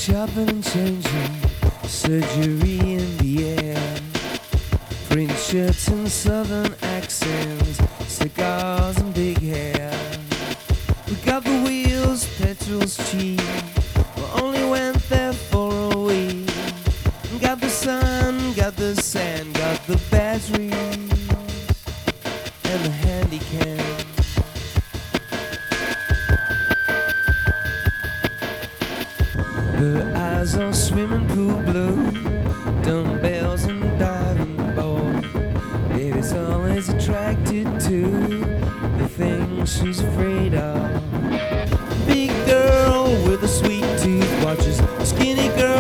chopping and changing, surgery in the air. Print shirts and southern accents, cigars and big hair. We got the wheels, petrol's cheap, we only went there for a week. Got the sun, got the sand, got the batteries and the handy cam. Her eyes are swimming pool blue, dumbbells and diving board. Baby's always attracted to the things she's afraid of. Big girl with a sweet tooth watches skinny girl